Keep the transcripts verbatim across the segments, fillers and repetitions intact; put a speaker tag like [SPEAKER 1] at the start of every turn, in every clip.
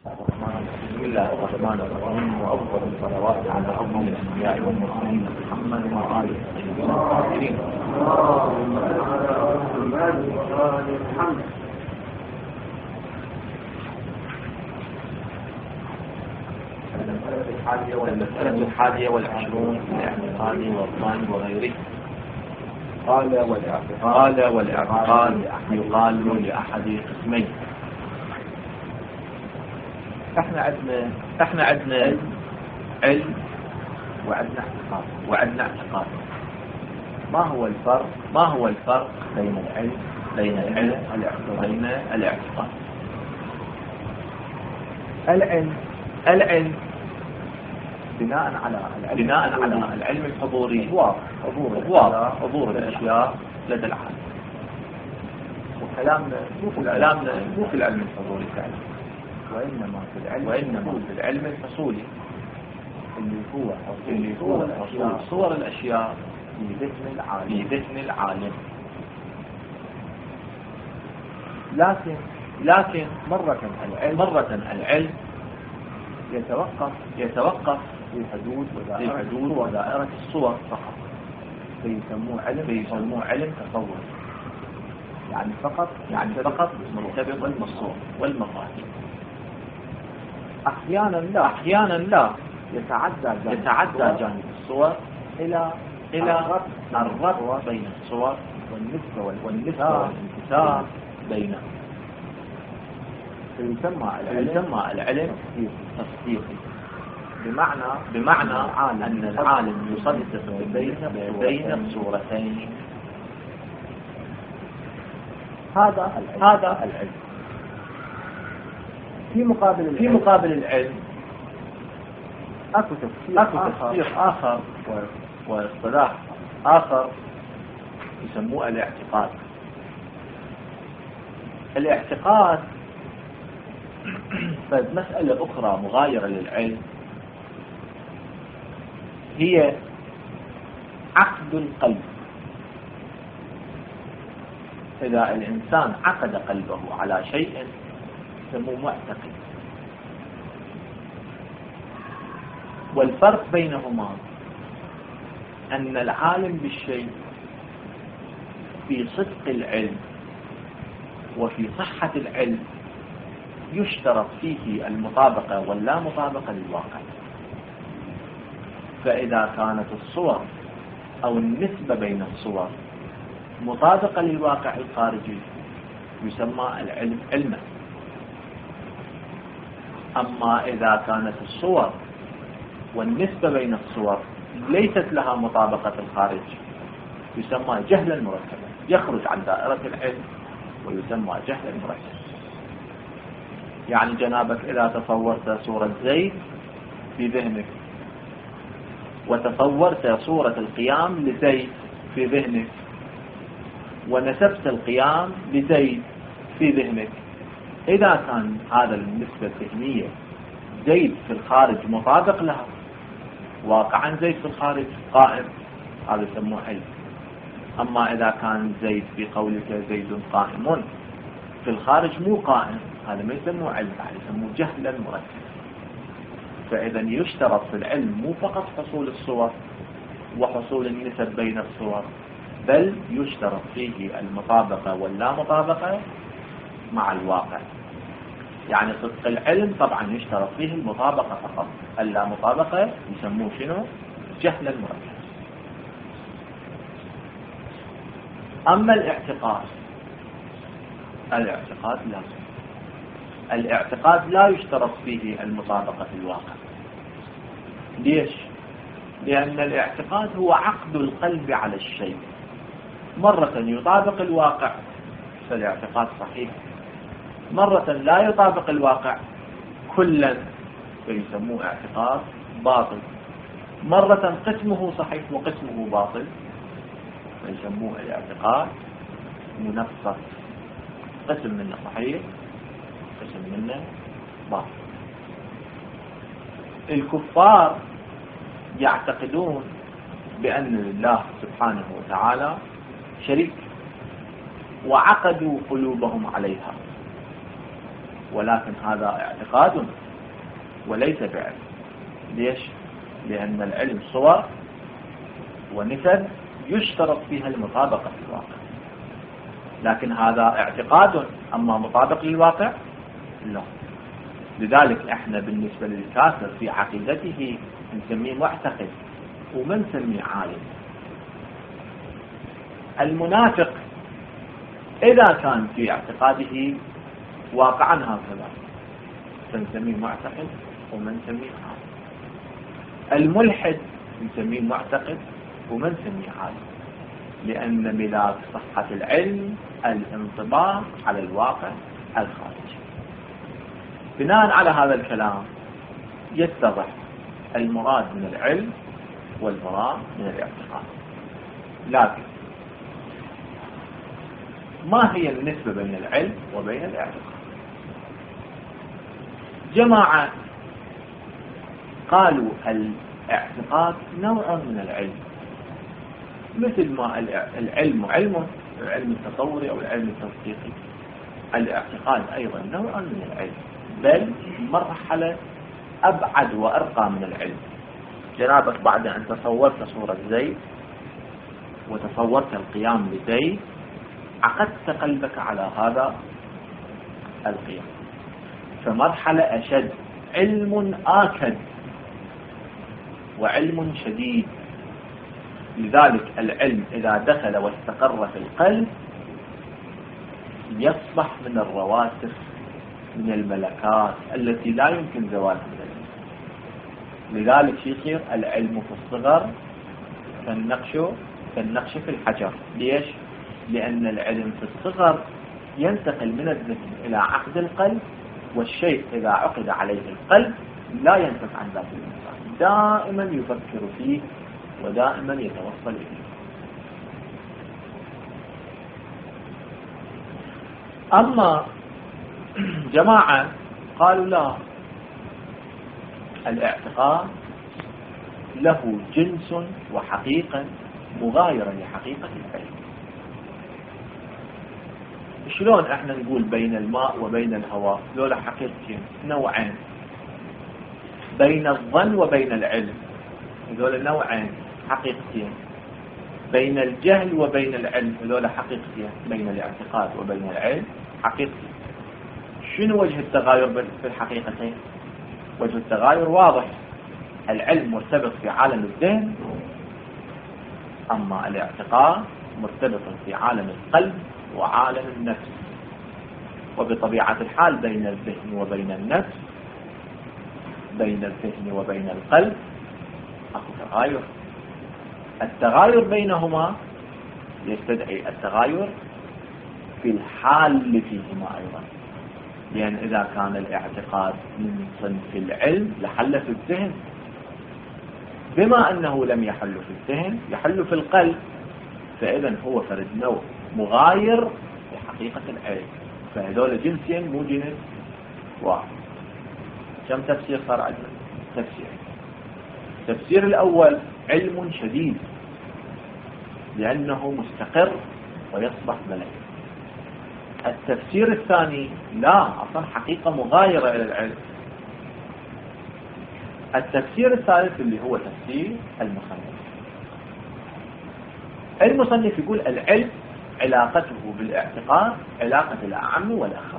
[SPEAKER 1] بسم الله الرحمن الرحيم، وأفضل الصلوات على أفضل الأنبياء والمرسلين محمد وآله الطاهرين. المسألة الحادية والعشرون في الاعتقاد والظن وغيره. قال والاعتقاد والاعتقاد يقال لأحد قسمين. احنا عندنا احنا عندنا علم وعندنا اعتقاد وعندنا اعتقاد. ما هو الفرق ما هو الفرق بين العلم بين العلم وبين الاعتقاد؟ العلم العلم بناء على العلم بناء على العلم الحضوري هو حضور واضح حضور الاشياء لدى العالم. وكلامنا مو في كلامنا مو في العلم الحضوري فعلا، وإنما في العلم وإنما في العلم الحصولي اللي هو اللي هو حصول صور الأشياء في ذهن العالم في ذهن العالم. لكن لكن مرة العلم مرة العلم يتوقف يتوقف في حدود في حدود ودائرة الصور فقط، فيسموه علم فيسموه علم تصور، يعني فقط يعني فقط مرتبط بالصور والمفاهيم. أحيانا لا أحيانا لا يتعدى يتعدى جانب الصور إلى إلى الربط بين الصور والنسبة والنسبة والانتساب بينهم، فيسمى العلم العلم تصديقي، بمعنى بمعنى أن العالم يصدق بين بين الصورتين. هذا هذا العلم. في مقابل العلم في مقابل العلم اكو تفسير اكو تفسير اخر واصطلاح اخر يسموه الاعتقاد. الاعتقاد مسألة أخرى مغايرة للعلم، هي عقد القلب. إذا الإنسان عقد قلبه على شيء يسموه معتقد. والفرق بينهما أن العالم بالشيء في صدق العلم وفي صحة العلم يشترط فيه المطابقة واللا مطابقة للواقع. فإذا كانت الصور أو النسبة بين الصور مطابقة للواقع الخارجي يسمى العلم علما. أما إذا كانت الصور والنسبة بين الصور ليست لها مطابقة الخارج يسمى جهلا مركبا، يخرج عن دائرة العلم ويسمى جهلا مركبا. يعني جنابك إذا تصورت صورة زيد في ذهنك وتصورت صورة القيام لزيد في ذهنك ونسبت القيام لزيد في ذهنك، إذا كان هذا النسبة الذهنية زيد في الخارج مطابق لها واقعا زيد في الخارج قائم، هذا يسموه علم. أما إذا كان زيد في قولك زيد قائم في الخارج مو قائم، هذا ما يسموه علم، هذا يسموه جهلا مركبا. فإذا يشترط في العلم مو فقط حصول الصور وحصول النسب بين الصور، بل يشترط فيه المطابقة واللا مطابقة مع الواقع. يعني صدق العلم طبعا يشترط فيه المطابقة فقط، اللا مطابقة يسموه شنو؟ جهلا مركبا. أما الاعتقاد الاعتقاد لا الاعتقاد لا يشترط فيه المطابقة في الواقع. ليش؟ لأن الاعتقاد هو عقد القلب على الشيء، مرة يطابق الواقع فالاعتقاد صحيح، مرة لا يطابق الواقع كلا فيسموه اعتقاد باطل، مرة قسمه صحيح وقسمه باطل فيسموه الاعتقاد منفصل، قسم منه صحيح قسم منه باطل. الكفار يعتقدون بأن الله سبحانه وتعالى شريك وعقدوا قلوبهم عليها، ولكن هذا اعتقاد وليس بعلم. ليش؟ لأن العلم صور ونسب يشترط فيها المطابقة في الواقع، لكن هذا اعتقاد، أما مطابق للواقع لا. لذلك احنا بالنسبة للكافر في عقيدته نسميه معتقد وما نسميه عالم. المنافق إذا كان في اعتقاده واقعا هكذا فنسميه معتقد وما نسميه عالم. الملحد نسميه معتقد وما نسميه عالم، لأن ملاك صحة العلم الانطباق على الواقع الخارجي. بناء على هذا الكلام يتضح المراد من العلم والمراد من الاعتقاد. لكن ما هي النسبة بين العلم وبين الاعتقاد؟ جماعة قالوا الاعتقاد نوع من العلم، مثل ما العلم علم العلم التطوري أو العلم التوثيقي، الاعتقاد أيضا نوع من العلم، بل مرحلة أبعد وأرقى من العلم. جنابك بعد أن تصورت صورة زيد وتصورت القيام بزيد عقدت قلبك على هذا القيام، فمرحلة أشد، علم آكد وعلم شديد. لذلك العلم إذا دخل واستقر في القلب يصبح من الرواسخ، من الملكات التي لا يمكن زوالها من العلم. لذلك يصير العلم في الصغر كالنقش كالنقش في الحجر. ليش؟ لأن العلم في الصغر ينتقل من الذهن إلى عقد القلب، والشيء إذا عقد عليه القلب لا ينفك عن ذات الإنسان، دائما يفكر فيه ودائما يتوصل إليه. أما جماعة قالوا لا، الاعتقاد له جنس وحقيقة مغايرة لحقيقة العلم. شلون احنا نقول بين الماء وبين الهواء ذولا حقيقتين نوعين، بين الظن وبين العلم ذولا نوعين حقيقتين، بين الجهل وبين العلم ذولا حقيقتين، بين الاعتقاد وبين العلم حقيقتين. شنو وجه التغاير في الحقيقتين؟ وجه التغاير واضح، العلم مرتبط في عالم الذهن، أما الاعتقاد مرتبط في عالم القلب وعالم النفس. وبطبيعة الحال بين الذهن وبين النفس، بين الذهن وبين القلب أكو تغاير. التغاير بينهما يستدعي التغاير في الحال اللي فيهما أيضا، لأن إذا كان الاعتقاد من صنف العلم لحل في الذهن، بما أنه لم يحل في الذهن يحل في القلب، فإذا هو فرد نوع مغاير لحقيقة العلم. فهذول جنسين مو جنس واحد. كم تفسير صار عندنا؟ تفسير. التفسير الأول علم شديد لأنه مستقر ويصبح ملك. التفسير الثاني لا، أصلا حقيقة مغايرة إلى العلم. التفسير الثالث اللي هو تفسير المصنف. المصنف يقول العلم علاقته بالاعتقاد علاقة الأعم والأخر.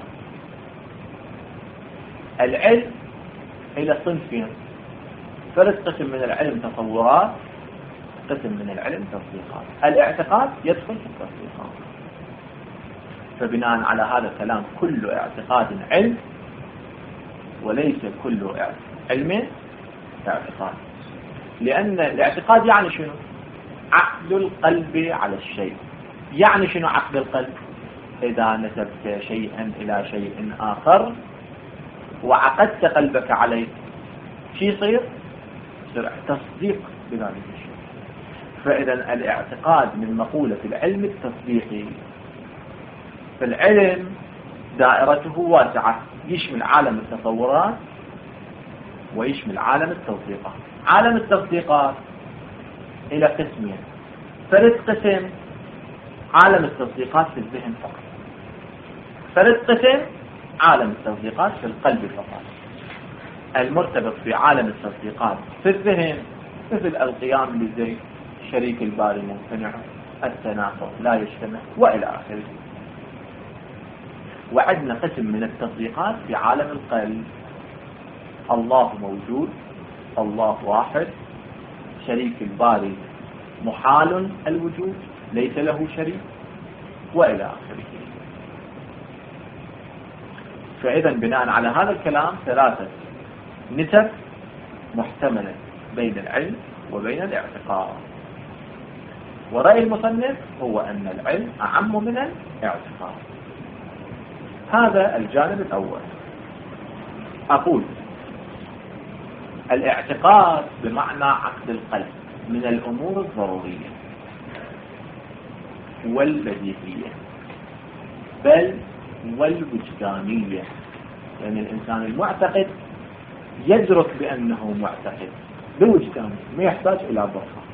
[SPEAKER 1] العلم إلى صنفين، ثلاث قسم من العلم تصورات، قسم من العلم تصديقات. الاعتقاد يدخل في التصديقات. فبناء على هذا الكلام كل اعتقاد علم وليس كل علم اعتقاد، لأن الاعتقاد يعني شنو؟ عقد القلب على الشيء. يعني شنو عقد القلب؟ إذا نسبت شيئا إلى شيء آخر وعقدت قلبك عليه شو يصير؟ يصير تصديق بذلك الشيء. فإذا الاعتقاد من مقولة العلم التصديقي. فالعلم دائرته واسعة، يشمل عالم التصورات ويشمل عالم التصديقات. عالم التصديقات إلى قسمين، ثالث قسم عالم التصديقات في الذهن فقط، ثالث قسم عالم التصديقات في القلب فقط. المرتبط في عالم التصديقات في الذهن مثل القيام بزيد، شريك الباري ممتنع، التناقض لا يجتمع، وإلى آخره. وعندنا قسم من التصديقات في عالم القلب: الله موجود، الله واحد، شريك الباري محال الوجود ليس له شريك، وإلى آخره. فإذا بناء على هذا الكلام ثلاثة نسب محتملة بين العلم وبين الاعتقاد. ورأي المصنف هو أن العلم أعم من الاعتقاد. هذا الجانب الأول. أقول الاعتقاد بمعنى عقد القلب من الأمور الضرورية والبديهية بل والوجدانية، لأن الإنسان المعتقد يدرك بأنه معتقد بوجدانه، ما يحتاج إلى برهان.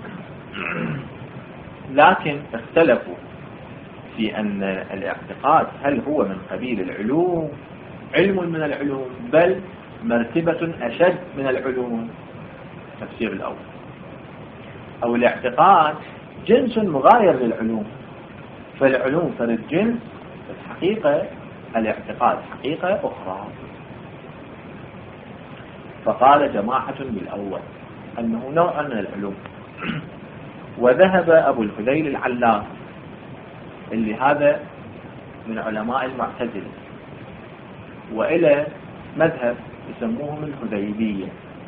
[SPEAKER 1] لكن اختلفوا في أن الاعتقاد هل هو من قبيل العلوم، علم من العلوم، بل مرتبة أشد من العلوم، التفسير الأول، أو الاعتقاد جنس مغاير للعلوم، فالعلوم فرد جنس، الحقيقة الاعتقاد حقيقة أخرى. فقال جماعة بالأول أنه نوع من العلوم. وذهب أبو الفضيل العلاف اللي هذا من علماء المعتزلة وإلى مذهب يسموهم الهذيلية،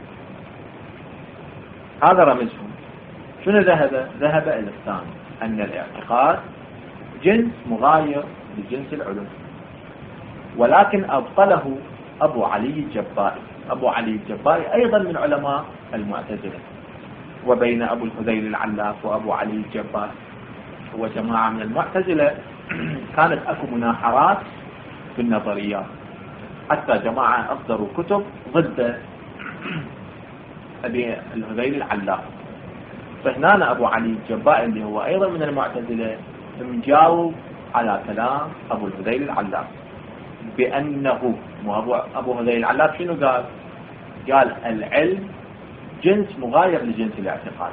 [SPEAKER 1] هذا رمزهم. شنو ذهب؟ ذهب إلى الثاني، أن الاعتقاد جنس مغاير لجنس العلوم، ولكن أبطله أبو علي الجبائي. أبو علي الجبائي أيضا من علماء المعتزلة. وبين أبو الفضيل العلاف وأبو علي الجبائي وجماعة من المعتزلة كانت أكو مناحرات في النظريات، حتى جماعة أصدروا كتب ضد أبي الفضيل العلاف. فهنا أبو علي الجبائي اللي هو أيضا من المعتزلة مجاوب على كلام أبو الفضيل العلاف بأنه أبو أبو الفضيل العلاف شنو قال؟ قال العلم جنس مغاير لجنس الاعتقاد.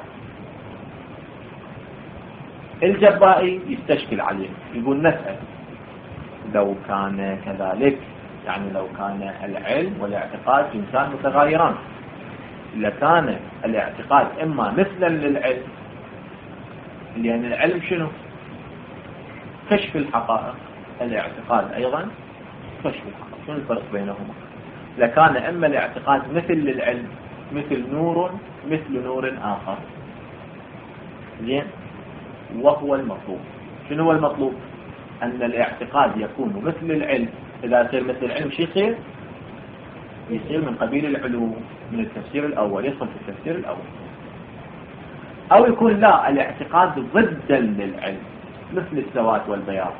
[SPEAKER 1] الجبائي يستشكل عليه، يقول نسأل لو كان كذلك، يعني لو كان العلم والاعتقاد جنسان متغايران لكان الاعتقاد إما مثلا للعلم، لأن العلم شنو؟ كشف الحقائق، الاعتقاد أيضا كشف الحقائق. شنو الفرق بينهما؟ لكان إما الاعتقاد مثل للعلم، مثل نور مثل نور آخر. زين؟ وهو المطلوب. شنو هو المطلوب؟ أن الاعتقاد يكون مثل العلم. إذا يصير مثل العلم شو يصير؟ يصير من قبيل العلوم، من التفسير الأول، يدخل في التفسير الأول. أو يكون لا، الاعتقاد ضدا للعلم مثل السواد والبياض،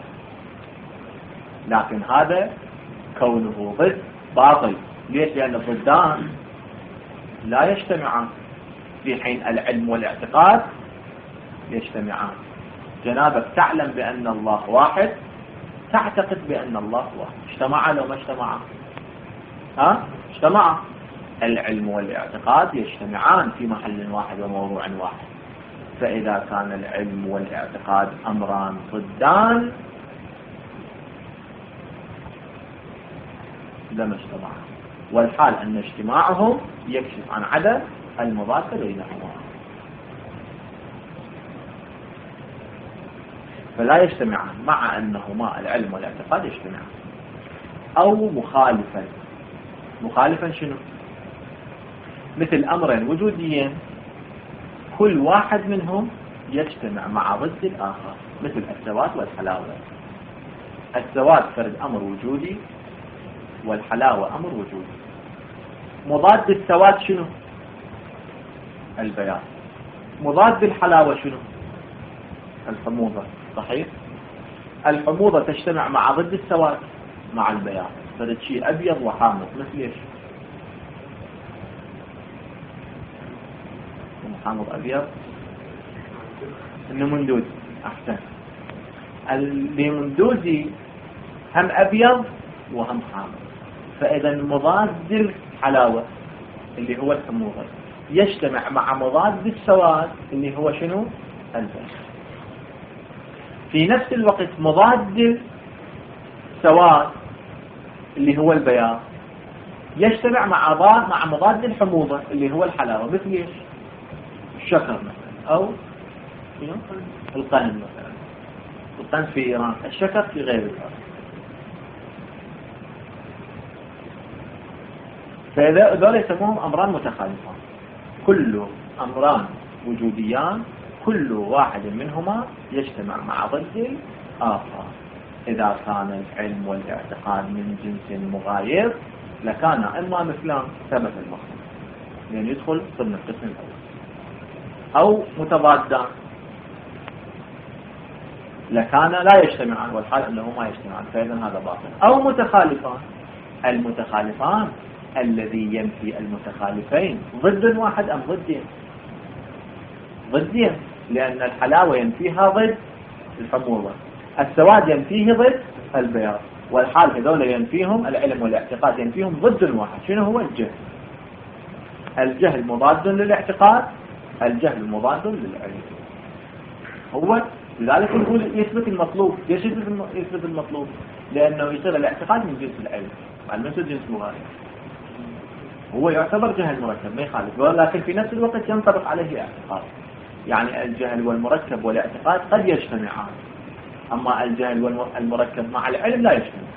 [SPEAKER 1] لكن هذا كونه ضد باطل. ليش؟ لأن الضدان لا يجتمعان، في حين العلم والاعتقاد يجتمعان. جنابك تعلم بأن الله واحد، تعتقد بأن الله واحد. اجتمع لو ما اجتمع؟ ها؟ اجتمع. العلم والاعتقاد يجتمعان في محل واحد وموضوع واحد. فإذا كان العلم والاعتقاد أمران ضدان لما اجتمعا، والحال أن اجتماعهم يكشف عن عدم المضاد بينهما، فلا يجتمعان، مع أنهما العلم والاعتقاد يجتمعان. أو مخالفا. مخالفا شنو؟ مثل أمرين وجوديين كل واحد منهم يجتمع مع ضد الآخر، مثل السواد والحلاوة. السواد فرد أمر وجودي والحلاوة أمر وجودي. مضاد السواد شنو؟ البياض. مضاد الحلاوة شنو؟ الحموضة. صحيح؟ الحموضة تجتمع مع ضد السواد مع البياض، فرد شيء أبيض وحامض. مثل إيش؟ حامض أبيض النمندوزي. أحسن. النمندوزي هم أبيض وهم حامض. فإذا مضاد الحلاوة اللي هو الحموضة يجتمع مع مضاد السواد اللي هو شنو؟ البياض. في نفس الوقت مضاد السواد اللي هو البياض يجتمع مع مع مضاد الحموضة اللي هو الحلاوة، مثل ايش؟ الشكر مثلا، او القهن مثلا. القهن في ايران، الشكر في غير ايران. فإذا ذول يسموهم أمران متخالفان، كل أمران وجوديان كل واحد منهما يجتمع مع ضد الآخر. إذا كان العلم والاعتقاد من جنس مغاير لكان إما مثلان ثبت المخلوق لأن يدخل ضمن القسم الأول، أو متضادان لكان لا يجتمعان، والحال أنه ما يجتمعان، فإذا هذا باطل. أو متخالفان، المتخالفان الذي ينفي المتخالفين ضد واحد أم ضدين؟ ضدين، لأن الحلاوة ينفيها ضد الحموضة، السواد ينفيه ضد البياض، والحال هذول ينفيهم العلم والاعتقاد ينفيهم ضد واحد. شنو هو الجهل؟ الجهل مضاد للاعتقاد، الجهل مضاد للعلم. هو لذلك نقول يثبت المطلوب. ليش يثبت المطلوب؟ لأنه يصير الاعتقاد من جنس العلم، العلم جنس مغاير، هو يعتبر جهل مركب ما يخالف، ولكن في نفس الوقت ينطبق عليه اعتقاد. يعني الجهل والمركب والاعتقاد قد يجتمعان، أما الجهل والمركب مع العلم لا يجتمع.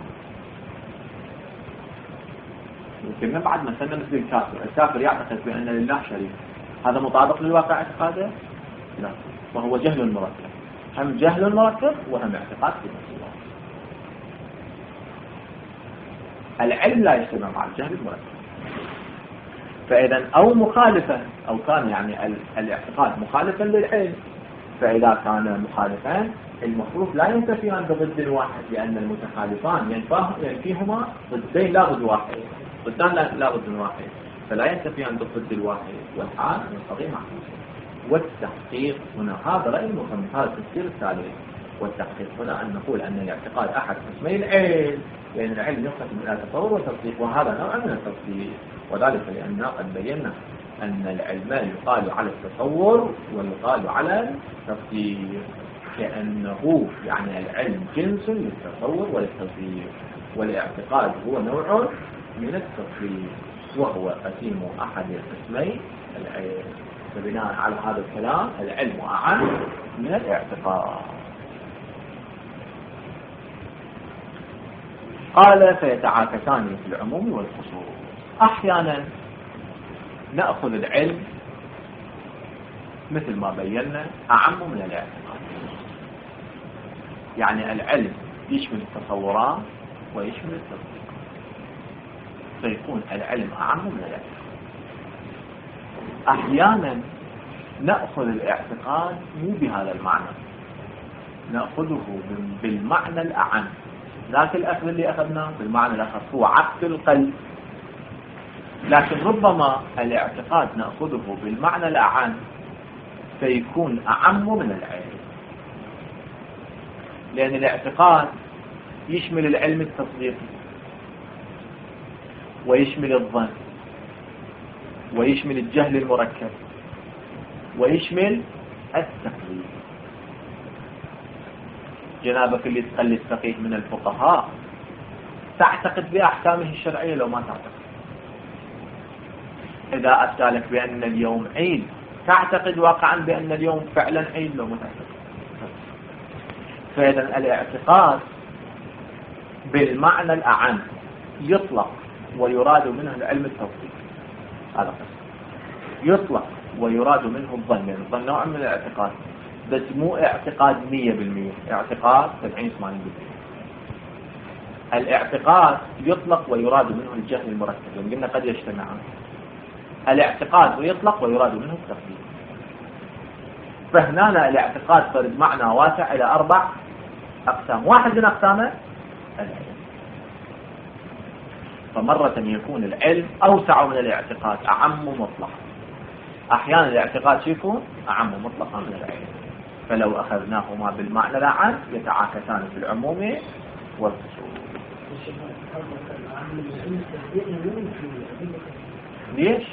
[SPEAKER 1] يمكن بعد مثلا مثل الكافر، الكافر يعتقد بأن لله شريك، هذا مطابق للواقع اعتقاده؟ لا، وهو جهل مركب، هم جهل مركب وهم اعتقاد في نفس الوقت. العلم لا يجتمع مع الجهل المركب. فإذا أو مخالفا، أو كان يعني الاعتقاد مخالفا للعلم، فإذا كان مخالفان المفروض لا ينتفيان بضد واحد، لأن المتخالفان ينفيهما ضدين لا ضد واحد، ضدان لا ضد واحد، فلا ينتفيان بضد الواحد، والحال ينقضي معه. والتحقيق هنا هذا رأي المصنف، هذا التفسير الثالث. والتحقيق هنا أن نقول أن الاعتقاد أحد قسمي العلم، لأن العلم ينقسم إلى تصور وتصديق، وهذا نوع من التصديق، وذلك لأننا قد بينا أن العلم يقال على التصور ويقال على التصديق، كأنه يعني العلم جنس للتصور وللتصديق، والاعتقاد هو نوع من التصديق وهو قسيم أحد قسمي العلم. فبناء على هذا الكلام العلم أعم من الاعتقاد. قال فيتعاكسان في العموم والخصوص. أحيانا نأخذ العلم مثل ما بينا أعم من الاعتقاد، يعني العلم يشمل التصورات ويشمل التصديق، فيكون العلم أعم من الاعتقاد. أحيانا نأخذ الاعتقاد مو بهذا المعنى، نأخذه بالمعنى الأعم، ذاك الأخذ اللي أخذناه بالمعنى الأخذ هو عقد القلب، لكن ربما الاعتقاد نأخذه بالمعنى الأعم فيكون أعم من العلم، لأن الاعتقاد يشمل العلم التصديقي ويشمل الظن ويشمل الجهل المركب ويشمل التقليد. جنابك اللي تقلد فقيه من الفقهاء تعتقد بأحكامه الشرعية لو ما تعتقد. إذا أفتى لك بأن اليوم عيد تعتقد واقعا بأن اليوم فعلا عيد لو ما تعتقد. فإذا الاعتقاد بالمعنى الأعم يطلق ويراد منه العلم التوحيد، هذا قسم. يطلق ويراد منه الظن، يعني الظن نوع من الاعتقاد بس مو اعتقاد مية بالمية، اعتقاد سبعين ثمانين بالمية. الاعتقاد يطلق ويراد منه الجهل المركب، يعني قلنا قد يجتمعان. الاعتقاد ويطلق ويراد منه التقليد. فهنا الاعتقاد فرد معنى واسع إلى أربع أقسام، واحد من أقسامه العلم. فمرة يكون العلم أوسع من الاعتقاد، أعم مطلق. أحيانا الاعتقاد يكون أعم مطلقا من العلم، فلو أخذناهما بالمعنى العام يتعاكسان في العموم والخصوص. ليش؟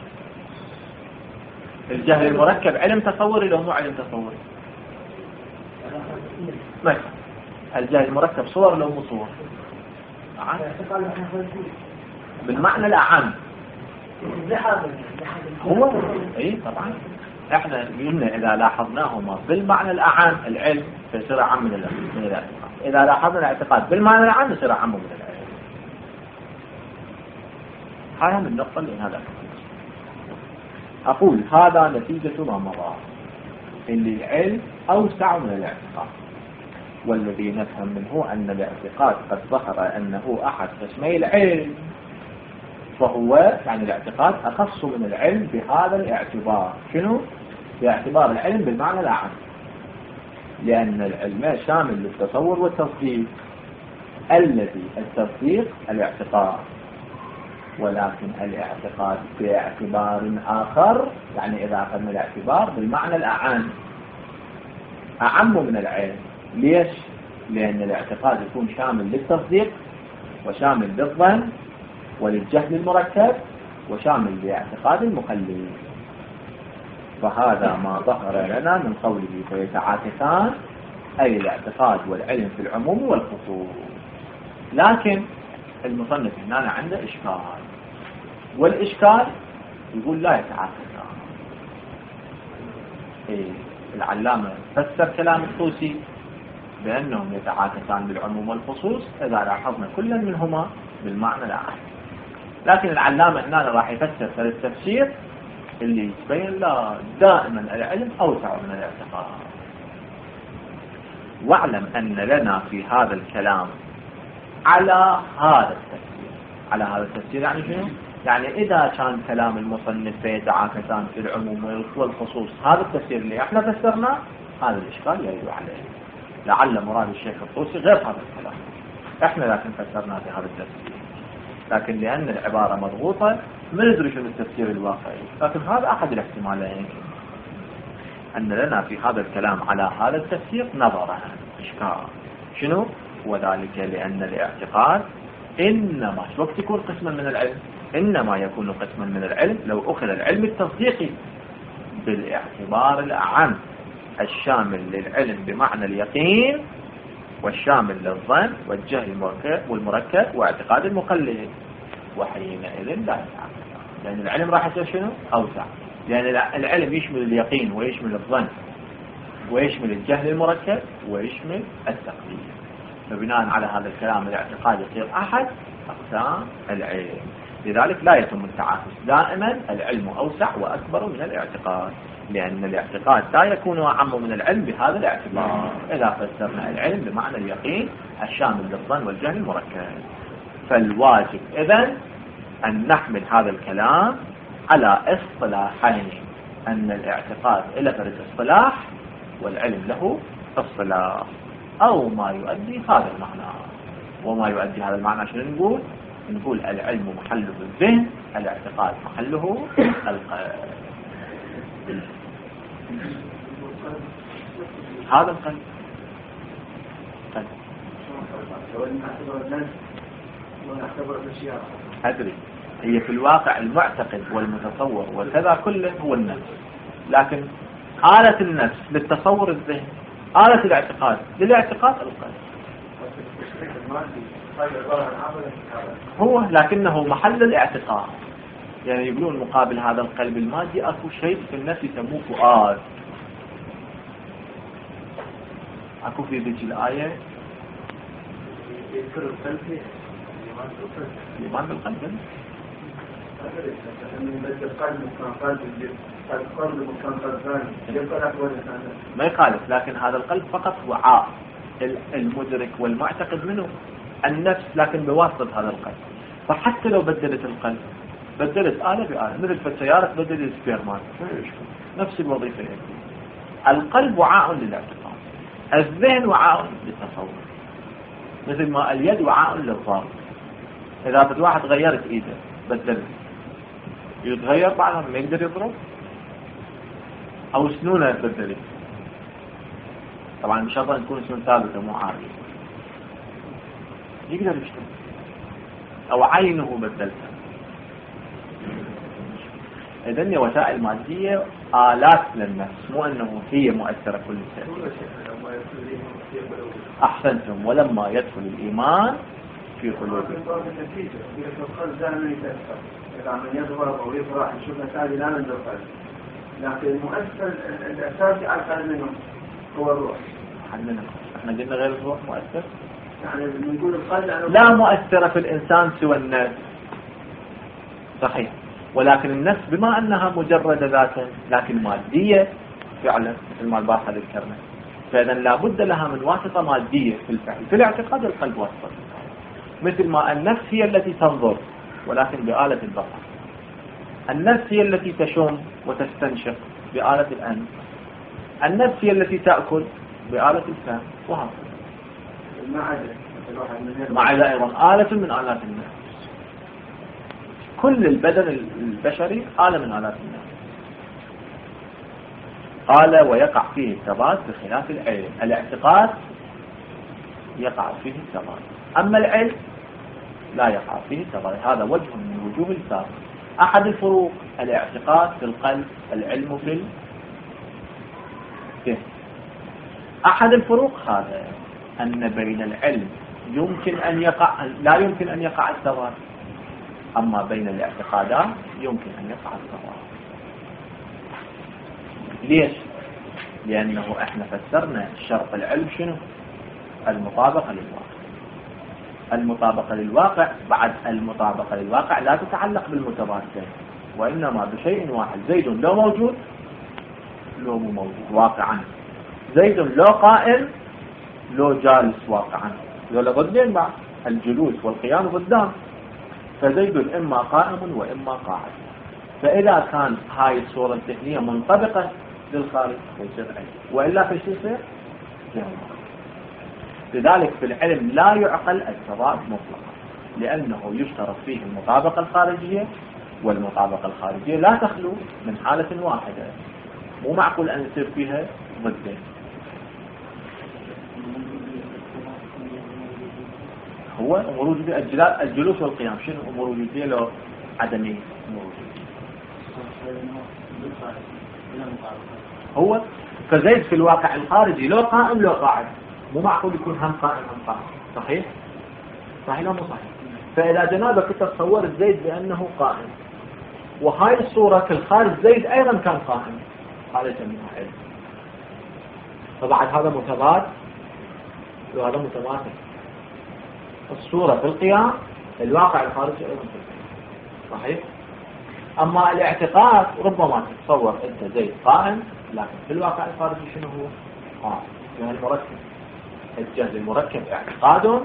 [SPEAKER 1] الجهل المركب علم تصوري لو مو علم تصوري؟ مثلا الجهل المركب صور لو مو صور؟ بالمعنى الأعم هو اي طبعا احنا قلنا اذا لاحظناهما بالمعنى الاعم العلم فيصير اعم من من الاعتقاد، اذا لاحظنا الاعتقاد بالمعنى الاعم يصير اعم من العلم. هاي من النقطه اللي هذا اقول هذا نتيجه ما مضى، اللي العلم اوسع من الاعتقاد، والذي نفهم منه ان الاعتقاد قد ظهر انه احد قسمي العلم، فهو يعني الاعتقاد أخص من العلم بهذا الاعتبار. شنو؟ باعتبار العلم بالمعنى الأعم، لأن العلم شامل للتصور والتصديق، الذي التصديق الاعتقاد، ولكن الاعتقاد باعتبار آخر، يعني إذا أخذنا الاعتبار بالمعنى الأعم أعم من العلم. ليش؟ لأن الاعتقاد يكون شامل للتصديق وشامل للظن وللجهل المركب وشامل لاعتقاد المقلد، فهذا ما ظهر لنا من قوله فيتعاكسان، أي الاعتقاد والعلم في العموم والخصوص. لكن المصنف هنا عنده إشكال، والإشكال يقول لا يتعاكسان. إيه العلامة فسر كلام الطوسي بأنهم يتعاكسان بالعموم والخصوص إذا لاحظنا كل منهما بالمعنى العام، لكن العلامة هنا راح يفسر التفسير اللي يبين لا دائما العلم أوسع من الاعتقاد. واعلم أن لنا في هذا الكلام على هذا التفسير، على هذا التفسير يعني شنو؟ يعني إذا كان كلام المصنف يتعاكسان في العموم والخصوص، هذا التفسير اللي احنا فسرناه هذا الإشكال يرد عليه. لعل مراد الشيخ الطوسي غير هذا الكلام، احنا لكن فسرناه في هذا التفسير، لكن لأن العبارة مضغوطة ما ندري شنو التفسير الواقعي، لكن هذا أحد الاحتمالين، أن لنا في هذا الكلام على هذا التفسير نظرا إشكال. شنو؟ وذلك لأن الاعتقاد إنما وقت يكون قسما من العلم، إنما يكون قسما من العلم لو أخذ العلم التصديقي بالاعتبار الأعم الشامل للعلم بمعنى اليقين، والشامل للظن والجهل والمركب واعتقاد المقلد، وحينئذ لا يتعامل، لأن العلم راح يصير شنو؟ أوسع، لأن العلم يشمل اليقين ويشمل الظن ويشمل الجهل المركب ويشمل التقليد، فبناء على هذا الكلام الاعتقاد يصير أحد أقسام العلم، لذلك لا يتم التعاكس، دائما العلم أوسع وأكبر من الاعتقاد، لأن الاعتقاد لا يكون أعم من العلم بهذا الاعتبار إذا فسرنا العلم بمعنى اليقين الشامل للظن والجهل المركب. فالواجب إذن أن نحمل هذا الكلام على اصطلاحين، أن الاعتقاد إلى فرد اصطلاح والعلم له اصطلاح، أو ما يؤدي هذا المعنى. وما يؤدي هذا المعنى شنو نقول؟ نقول العلم محله الذهن، الاعتقاد محله القلب. هذا القلب أدري هي في الواقع المعتقد والمتصور وكذا كله هو النفس، لكن آلة النفس للتصور الذهن، آلة الاعتقاد للاعتقاد القلب هو، لكنه محل الاعتقاد. يعني يقولون مقابل هذا القلب المادي اكو شيء في النفس يسموه فؤاد. اكو في ذيك الآية يذكر القلب الإيمان بالقلب، ما يخالف، لكن هذا القلب فقط وعاء، المدرك والمعتقد منه النفس، لكن بواسطة هذا القلب. فحتى لو بدلت القلب بدلت آلة بآلة، مثل في السيارة تبدل السبيرمان نفس الوظيفة يكون. القلب وعاء للاعتقاد، الذهن وعاء للتصور، مثل ما اليد وعاء للضرب. إذا بد واحد غيرت إيده بدلت يتغير بعدها ما يقدر يضرب، أو سنونه بدلت، طبعا بشرط أن تكون سنون ثابتة مو عارية يقدر يشتغل. أو عينه بدلتها. إذن هي وسائل مادية آلات للنفس، مو أنه هي مؤثرة كل شيء. أحسنتم. ولما يدخل الإيمان في قلوبهم.
[SPEAKER 2] إذا من يظهر أو يفرح يشوف نتائج لا من القلب، لكن المؤثر الأساسي على القلب منهم هو الروح.
[SPEAKER 1] حنا احنا قلنا غير الروح مؤثر.
[SPEAKER 2] يعني بنقول القلب
[SPEAKER 1] لا مؤثرة في الإنسان سوى النفس. صحيح. ولكن النفس بما أنها مجرد ذاتا لكن مادية فعلا مثل ما البارحة ذكرنا، فإذا لابد لها من واسطة مادية في الفعل. في الاعتقاد القلب واسطة، مثل ما النفس هي التي تنظر ولكن بآلة البصر، النفس هي التي تشم وتستنشق بآلة الأنف، النفس هي التي تأكل بآلة الفم، وهكذا. مع ذلك أيضا آلة من آلات النفس. كل البدن البشري آلة من آلات النفس. قال ويقع فيه الثبات بخلاف العلم. الاعتقاد يقع فيه الثبات، أما العلم لا يقع فيه الثبات. هذا وجه من وجوه الفرق. أحد الفروق الاعتقاد في القلب، العلم في الذهن. أحد الفروق هذا أن بين العلم يمكن أن يقع لا يمكن أن يقع الثبات، أما بين الاعتقادات يمكن أن يقع الثبات. ليش؟ لأنه احنا فسرنا شرط العلم شنو؟ المطابقة للواقع. المطابقة للواقع بعد المطابقة للواقع لا تتعلق بالمتبادلين، وإنما بشيء واحد. زيد لو موجود لو مو موجود واقعا، زيد لو قائم لو جالس واقعا، لو ضدين بعد الجلوس والقيام ضدان، فزيد إما قائم وإما قاعد. فإذا كان هاي الصورة الذهنية منطبقة للخارج يصير علم، وإلا في شيء يصير جهل. لذلك في العلم لا يعقل الثبات مطلقا، لأنه يشترط فيه المطابقة الخارجية، والمطابقة الخارجية لا تخلو من حالة واحدة، مو معقول أن يصير فيها ضدين. هو أمور وجودية الجلوس والقيام، شنو أمور وجودية لو عدمية؟ أمور وجودية. هو فزيد في الواقع الخارجي لو قائم لو قاعد، مو معقول يكون هم قائم هم قاعد. صحيح؟ صحيح لو مو صحيح؟ فإذا جنابك تتصور زيد بأنه قائم، وهاي الصورة في الخارج زيد أيضا كان قائم، هذا يسميها علم. فبعد هذا متضاد وهذا متماثل. الصورة في القيام، الواقع الخارجي أيضا في القيام. صحيح؟ أما الاعتقاد ربما تتصور أنت زيد قائم، لكن في الواقع الخارجي شنو هو؟ قائم. يعني المركب، الجهل المركب اعتقاد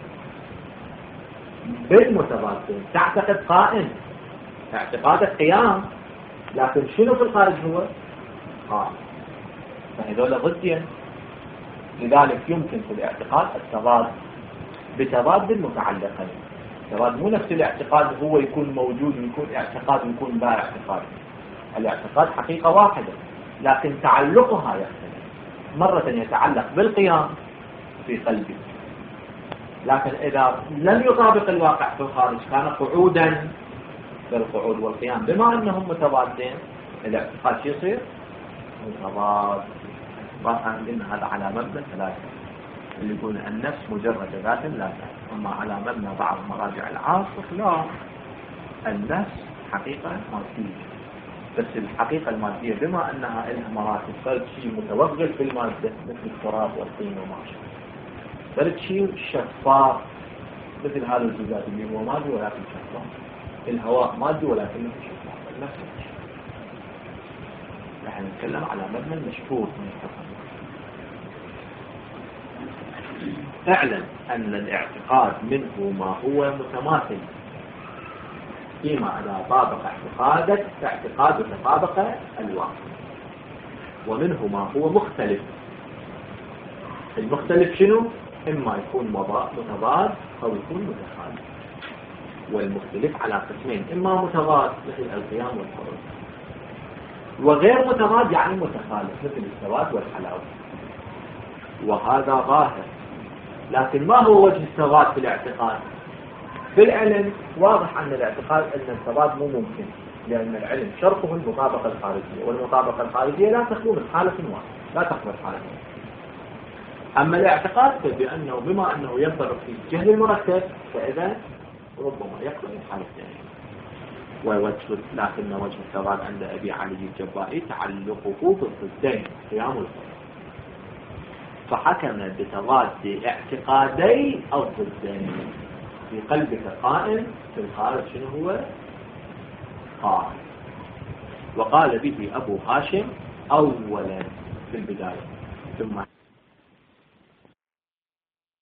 [SPEAKER 1] بالمتبادلين. تعتقد قائم، اعتقاد القيام، لكن شنو في الخارج هو؟ قائم. فهذول ضدين. لذلك يمكن في الاعتقاد التضاد بتضاد المتعلقين. التضاد مو نفس الاعتقاد هو يكون موجود ويكون اعتقاد ويكون لا اعتقاد. الاعتقاد حقيقة واحدة، لكن تعلقها يختلف. مرة يتعلق بالقيام في قلبي، لكن إذا لم يطابق الواقع في الخارج كان قعودا في القعود والقيام. بما أنهم متضادين الاعتقاد شو يصير؟ متضاد. طبعا قلنا هذا على مبنى ثلاثة، اللي يقول النفس مجرد ذات لا ذات. أما على مبنى بعض مراجع العاصف لا، النفس حقيقة مادية، بس الحقيقة المادية بما أنها لها مراتب، صارت شيء متوغل في المادة مثل التراب والطين وما شابه، صارت شيء شفاف مثل هذا الزجاج اللي هو مادي ولكن شفاف، الهواء مادي ولكنه شفاف. النفس نحن نتكلم على مبنى المشهور من التصنيف. اعلم أن الاعتقاد منه ما هو متماثل، فيما إذا طابق اعتقادك اعتقاد تطابق الواقع، ومنه ما هو مختلف. المختلف شنو؟ إما يكون متضاد أو يكون متخالف. والمختلف على قسمين، إما متضاد مثل القيام والخروج، وغير متضاد يعني متخالف مثل السواد والحلاوة. وهذا ظاهر، لكن ما هو وجه السواد في الاعتقاد؟ في العلم واضح أن الاعتقاد أن التضاد مو ممكن، لأن العلم شرطه المطابقة الخارجية، والمطابقة الخارجية لا تخلو من حالة واحدة، لا تقبل حالة واحدة. أما الاعتقاد بأنه بما أنه ينطبق في الجهل المركب فإذا ربما يقبل الحالة الثانية. ووجه لكن وجه التضاد عند أبي علي الجبائي تعلقه بالضدين قيام القرآن، فحكم بتضاد اعتقادي الضدين، في قلبك قائم في الخارج شنو هو قائم. وقال به أبو هاشم أولا في البداية ثم